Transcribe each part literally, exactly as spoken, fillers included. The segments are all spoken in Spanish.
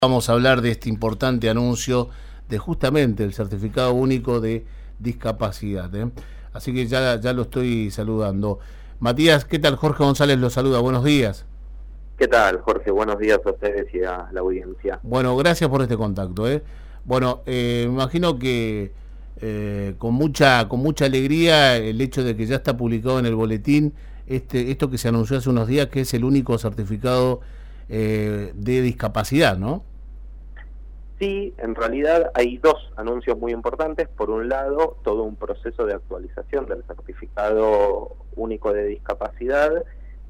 Vamos a hablar de este importante anuncio de justamente el certificado único de discapacidad, ¿eh? Así que ya, ya lo estoy saludando. Matías, ¿qué tal? Jorge González lo saluda, buenos días. ¿Qué tal, Jorge? Buenos días a ustedes y a la audiencia. Bueno, gracias por este contacto, ¿eh? Bueno, eh, me imagino que eh, con mucha con mucha alegría el hecho de que ya está publicado en el boletín este esto que se anunció hace unos días, que es el único certificado eh, de discapacidad, ¿no? Sí, en realidad hay dos anuncios muy importantes. Por un lado, todo un proceso de actualización del certificado único de discapacidad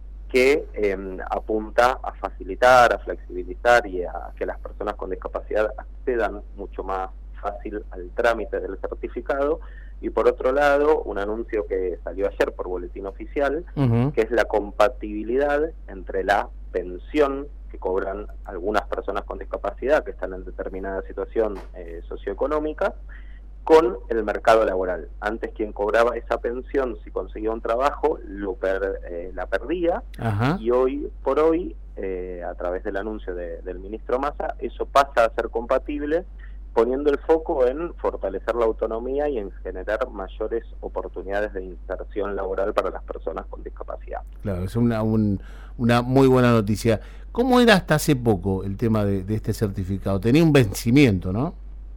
que eh, apunta a facilitar, a flexibilizar y a que las personas con discapacidad accedan mucho más fácil al trámite del certificado. Y por otro lado, un anuncio que salió ayer por boletín oficial, uh-huh. que es la compatibilidad entre la pensión que cobran algunas personas con discapacidad que están en determinada situación eh, socioeconómica con el mercado laboral. Antes, quien cobraba esa pensión, si conseguía un trabajo, lo per, eh, la perdía. Ajá. Y hoy por hoy, eh, a través del anuncio de, del ministro Massa, eso pasa a ser compatible, poniendo el foco en fortalecer la autonomía y en generar mayores oportunidades de inserción laboral para las personas con discapacidad. Claro, es una, un, una muy buena noticia. ¿Cómo era hasta hace poco el tema de, de este certificado? Tenía un vencimiento, ¿no?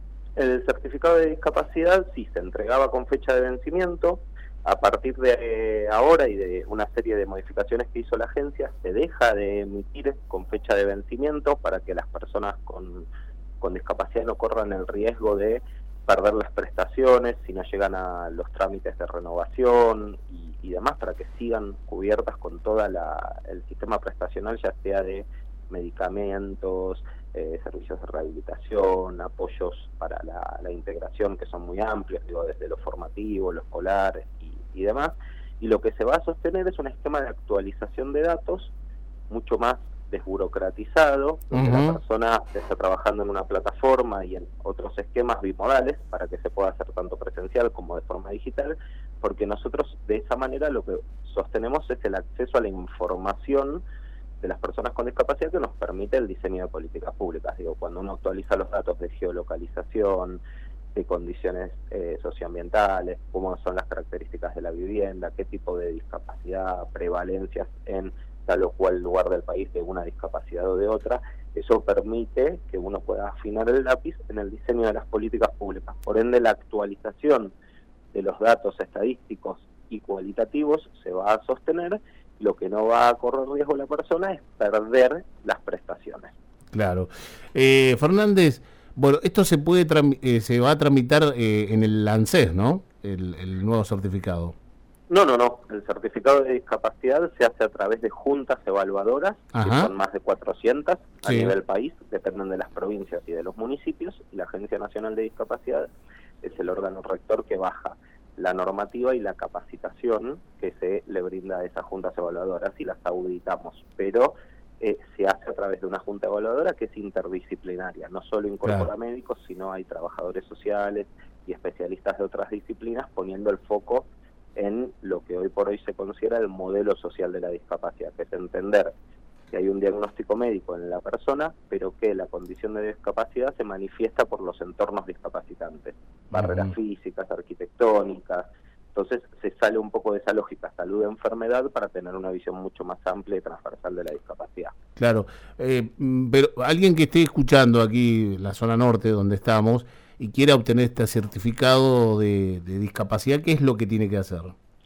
El certificado de discapacidad sí se entregaba con fecha de vencimiento. A partir de eh, ahora y de una serie de modificaciones que hizo la agencia, se deja de emitir con fecha de vencimiento para que las personas con, con discapacidad no corran el riesgo de perder las prestaciones si no llegan a los trámites de renovación y, y demás, para que sigan cubiertas con toda la el sistema prestacional, ya sea de medicamentos, eh, servicios de rehabilitación, apoyos para la, la integración, que son muy amplios, digo, desde lo formativo, lo escolar y, y demás. Y lo que se va a sostener es un esquema de actualización de datos mucho más desburocratizado, donde uh-huh. la persona está trabajando en una plataforma y en otros esquemas bimodales para que se pueda hacer tanto presencial como de forma digital, porque nosotros de esa manera lo que sostenemos es el acceso a la información de las personas con discapacidad que nos permite el diseño de políticas públicas. Digo, cuando uno actualiza los datos de geolocalización, de condiciones eh, socioambientales, cómo son las características de la vivienda, qué tipo de discapacidad, prevalencias en tal o cual lugar del país de una discapacidad o de otra, eso permite que uno pueda afinar el lápiz en el diseño de las políticas públicas. Por ende, la actualización de los datos estadísticos y cualitativos se va a sostener. Lo que no va a correr riesgo la persona es perder las prestaciones. Claro. Eh, Fernández, bueno, esto se puede eh, se va a tramitar eh, en el ANSES, ¿no? El, el nuevo certificado. No, no, no. El certificado de discapacidad se hace a través de juntas evaluadoras, Ajá. que son más de cuatrocientas a sí. nivel país, dependen de las provincias y de los municipios, y la Agencia Nacional de Discapacidad es el órgano rector que baja la normativa y la capacitación que se le brinda a esas juntas evaluadoras y las auditamos, pero eh, se hace a través de una junta evaluadora que es interdisciplinaria, no solo incorpora claro. médicos, sino hay trabajadores sociales y especialistas de otras disciplinas poniendo el foco en lo que hoy por hoy se considera el modelo social de la discapacidad, que es entender que hay un diagnóstico médico en la persona, pero que la condición de discapacidad se manifiesta por los entornos discapacitantes, barreras uh-huh. físicas, arquitectónicas. Entonces se sale un poco de esa lógica salud-enfermedad para tener una visión mucho más amplia y transversal de la discapacidad. Claro, eh, pero alguien que esté escuchando aquí, la zona norte donde estamos, y quiera obtener este certificado de, de discapacidad, ¿qué es lo que tiene que hacer?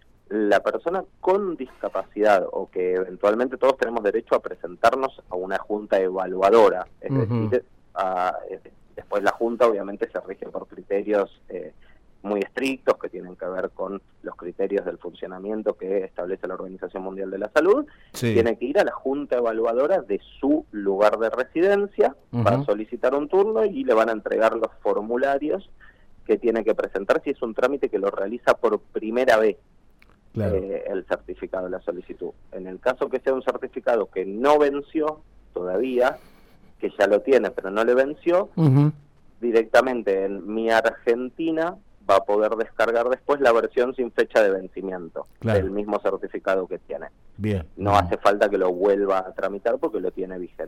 La persona con discapacidad, o que eventualmente todos tenemos derecho a presentarnos a una junta evaluadora, es uh-huh. decir, a, después la junta obviamente se rige por criterios eh, muy estrictos que tienen que ver con los criterios del funcionamiento que establece la Organización Mundial de la Salud. Sí. Tiene que ir a la junta evaluadora de su lugar de residencia uh-huh. para solicitar un turno y le van a entregar los formularios que tiene que presentar si es un trámite que lo realiza por primera vez. Claro. Eh, el certificado de la solicitud. En el caso que sea un certificado que no venció todavía, que ya lo tiene pero no le venció, uh-huh. directamente en Mi Argentina va a poder descargar después la versión sin fecha de vencimiento claro. del mismo certificado que tiene. Bien. No bien. hace falta que lo vuelva a tramitar porque lo tiene vigente.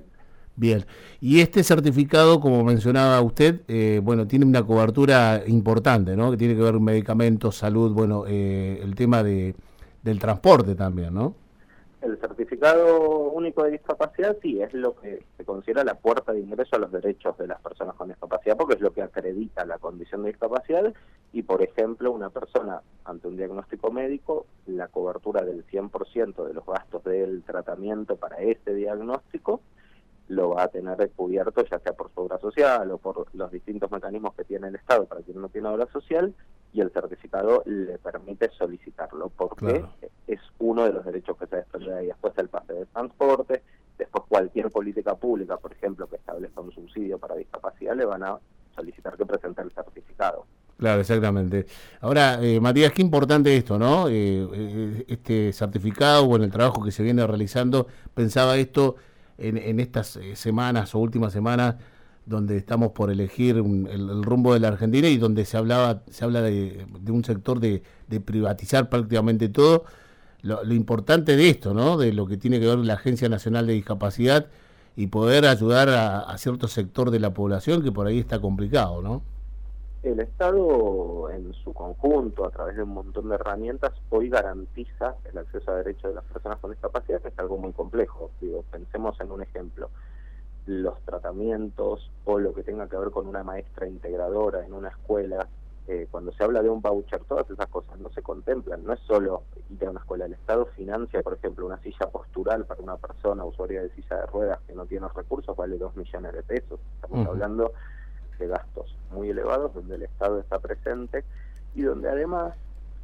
Bien, y este certificado, como mencionaba usted, eh, bueno, tiene una cobertura importante, ¿no? Que tiene que ver con medicamentos, salud, bueno, eh, el tema de del transporte también, ¿no? El certificado único de discapacidad sí es lo que se considera la puerta de ingreso a los derechos de las personas con discapacidad, porque es lo que acredita la condición de discapacidad y, por ejemplo, una persona ante un diagnóstico médico, la cobertura del cien por ciento de los gastos del tratamiento para ese diagnóstico lo va a tener cubierto, ya sea por su obra social o por los distintos mecanismos que tiene el Estado para quien no tiene obra social, y el certificado le permite solicitarlo, porque claro, es uno de los derechos que se desprende de ahí. Después el pase de transporte, después cualquier política pública, por ejemplo, que establezca un subsidio para discapacidad, le van a solicitar que presente el certificado. Claro, exactamente. Ahora, eh, Matías, qué importante esto, ¿no? Eh, eh, este certificado, bueno, el trabajo que se viene realizando, pensaba esto en, en estas semanas o últimas semanas, donde estamos por elegir un, el, el rumbo de la Argentina y donde se hablaba se habla de, de un sector de, de privatizar prácticamente todo. Lo, lo importante de esto, ¿no? De lo que tiene que ver la Agencia Nacional de Discapacidad y poder ayudar a, a cierto sector de la población que por ahí está complicado, ¿no? El Estado en su conjunto, a través de un montón de herramientas, hoy garantiza el acceso a derechos de las personas con discapacidad, que es algo muy complejo. Digo, pensemos en un ejemplo. Los tratamientos o lo que tenga que ver con una maestra integradora en una escuela, eh, cuando se habla de un voucher, todas esas cosas no se contemplan. No es solo ir a una escuela, el Estado financia, por ejemplo, una silla postural para una persona usuaria de silla de ruedas que no tiene recursos, vale dos millones de pesos. Estamos uh-huh. hablando de gastos muy elevados donde el Estado está presente y donde además,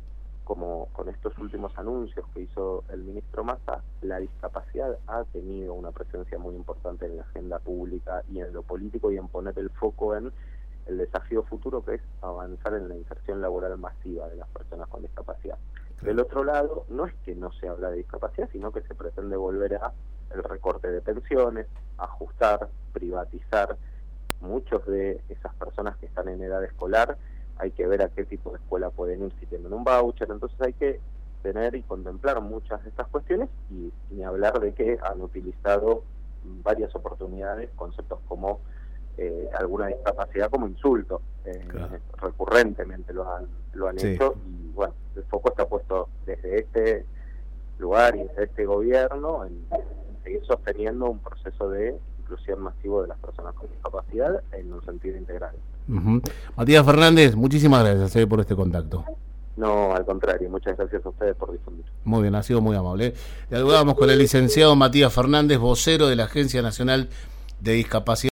como con estos últimos anuncios que hizo el ministro Massa, la discapacidad ha tenido una presencia muy importante en la agenda pública y en lo político, y en poner el foco en el desafío futuro, que es avanzar en la inserción laboral masiva de las personas con discapacidad. Del otro lado, no es que no se habla de discapacidad, sino que se pretende volver a el recorte de pensiones, ajustar, privatizar. Muchos de esas personas que están en edad escolar, hay que ver a qué tipo de escuela pueden ir si tienen un voucher, entonces hay que tener y contemplar muchas de estas cuestiones, y ni hablar de que han utilizado varias oportunidades conceptos como eh, alguna discapacidad como insulto, eh, claro. recurrentemente lo han, lo han sí. hecho, y bueno, el foco está puesto desde este lugar y desde este gobierno en, en seguir sosteniendo un proceso de inclusión masivo de las personas con discapacidad en un sentido integral. Uh-huh. Matías Fernández, muchísimas gracias eh, por este contacto. No, al contrario, muchas gracias a ustedes por difundir. Muy bien, ha sido muy amable. Dialogábamos con el licenciado Matías Fernández, vocero de la Agencia Nacional de Discapacidad.